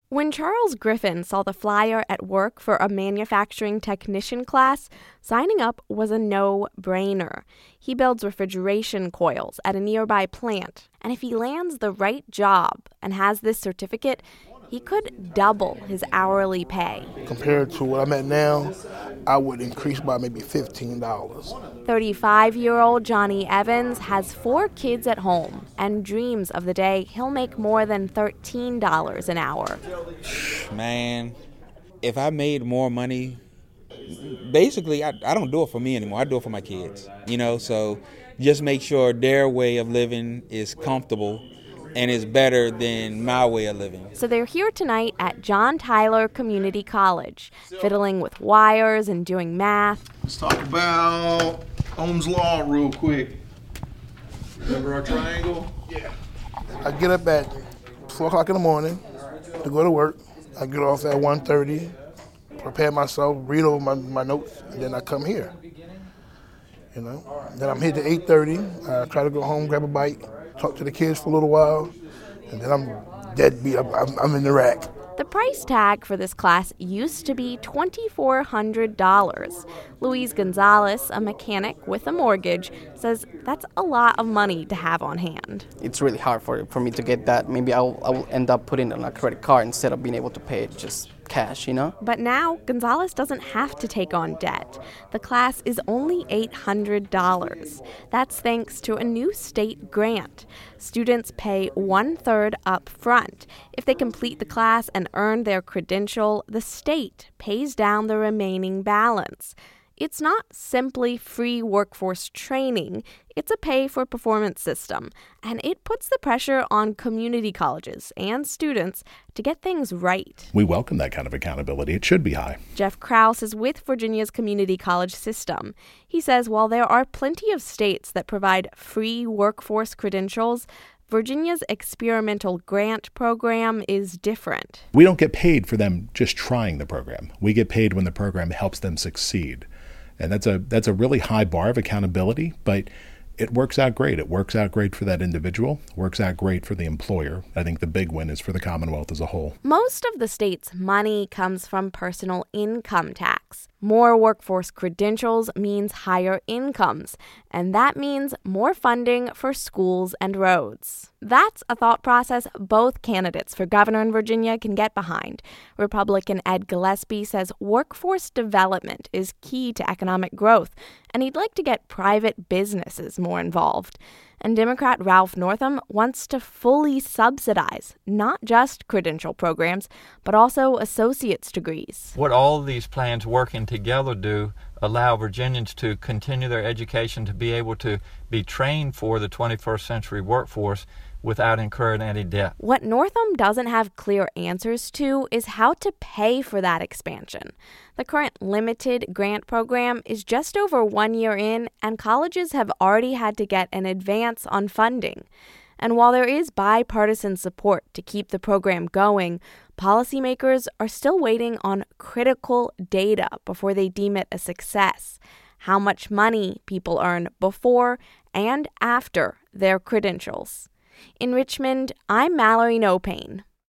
When Charles Griffin saw the flyer at work for a manufacturing technician class, signing up was a no-brainer. He builds refrigeration coils at a nearby plant, and if he lands the right job and has this certificate, he could double his hourly pay. Compared to what I'm at now, I would increase by maybe $15. 35-year-old Johnny Evans has 4 kids at home and dreams of the day he'll make more than $13 an hour. Man, if I made more money, basically I don't do it for me anymore. I do it for my kids, so just make sure their way of living is comfortable and is better than my way of living. So they're here tonight at John Tyler Community College, fiddling with wires and doing math. Let's talk about Ohm's Law real quick. Remember our triangle? Yeah. I get up at 4 o'clock in the morning to go to work. I get off at 1:30, prepare myself, read over my notes, and then I come here. Then I'm here to 8:30. I try to go home, grab a bite, talk to the kids for a little while, and then I'm dead beat. I'm in the rack. The price tag for this class used to be $2,400. Luis Gonzalez, a mechanic with a mortgage, says that's a lot of money to have on hand. It's really hard for me to get that. Maybe I will end up putting it on a credit card instead of being able to pay it just cash, But now, Gonzalez doesn't have to take on debt. The class is only $800. That's thanks to a new state grant. Students pay 1/3 up front. If they complete the class and earn their credential, the state pays down the remaining balance. It's not simply free workforce training, it's a pay-for-performance system, and it puts the pressure on community colleges and students to get things right. We welcome that kind of accountability. It should be high. Jeff Krause is with Virginia's community college system. He says while there are plenty of states that provide free workforce credentials, Virginia's experimental grant program is different. We don't get paid for them just trying the program. We get paid when the program helps them succeed. And that's a really high bar of accountability, but it works out great. It works out great for that individual, works out great for the employer. I think the big win is for the Commonwealth as a whole. Most of the state's money comes from personal income tax. More workforce credentials means higher incomes, and that means more funding for schools and roads. That's a thought process both candidates for governor in Virginia can get behind. Republican Ed Gillespie says workforce development is key to economic growth, and he'd like to get private businesses more involved. And Democrat Ralph Northam wants to fully subsidize not just credential programs, but also associate's degrees. What all of these plans working together do allow Virginians to continue their education, to be able to be trained for the 21st century workforce without incurring any debt. What Northam doesn't have clear answers to is how to pay for that expansion. The current limited grant program is just over 1 year in, and colleges have already had to get an advance on funding. And while there is bipartisan support to keep the program going, policymakers are still waiting on critical data before they deem it a success. How much money people earn before and after their credentials. In Richmond, I'm Mallory Nopane.